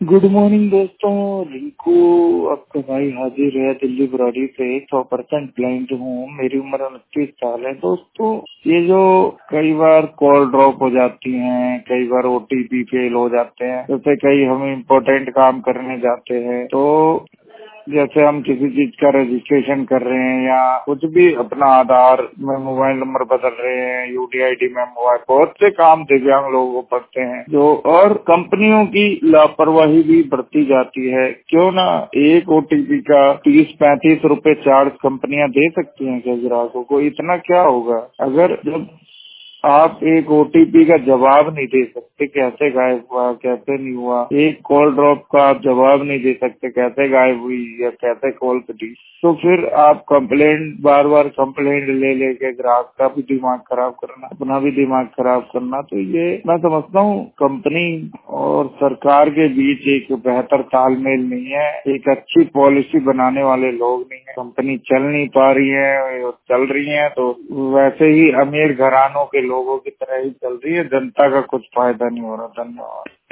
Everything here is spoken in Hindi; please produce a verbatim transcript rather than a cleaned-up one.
गुड मॉर्निंग दोस्तों। रिंकू आपका भाई हाजिर है दिल्ली बुराड़ी से। सौ परसेंट ब्लाइंड हूँ। मेरी उम्र उनतीस साल है। दोस्तों, ये जो कई बार कॉल ड्रॉप हो जाती हैं, कई बार ओटीपी फेल हो जाते हैं, जैसे कई हम इम्पोर्टेंट काम करने जाते हैं, तो जैसे हम किसी चीज का रजिस्ट्रेशन कर रहे हैं या कुछ भी, अपना आधार में मोबाइल नंबर बदल रहे हैं, यूडीआईडी में मोबाइल, बहुत से काम दिव्यांग लोगों को पड़ते हैं जो, और कंपनियों की लापरवाही भी बढ़ती जाती है। क्यों ना एक ओटीपी का तीस पैंतीस रुपए चार्ज कंपनियां दे सकती हैं क्या ग्राहकों को? इतना क्या होगा? अगर जब आप एक ओटीपी का जवाब नहीं दे सकते, कैसे गायब हुआ, कैसे नहीं हुआ, एक कॉल ड्रॉप का आप जवाब नहीं दे सकते, कैसे गायब हुई या कैसे कॉल कटी, तो फिर आप कंप्लेंट, बार बार कंप्लेंट ले लेके ग्राहक का भी दिमाग खराब करना, अपना भी दिमाग खराब करना, तो ये मैं समझता हूँ कंपनी और सरकार के बीच एक बेहतर तालमेल नहीं है, एक अच्छी पॉलिसी बनाने वाले लोग नहीं है। कंपनी चल नहीं पा रही है, चल रही है तो वैसे ही अमीर घरानों के लोगों की तरह ही चल रही है, जनता का कुछ फायदा नहीं हो रहा। धन्यवाद।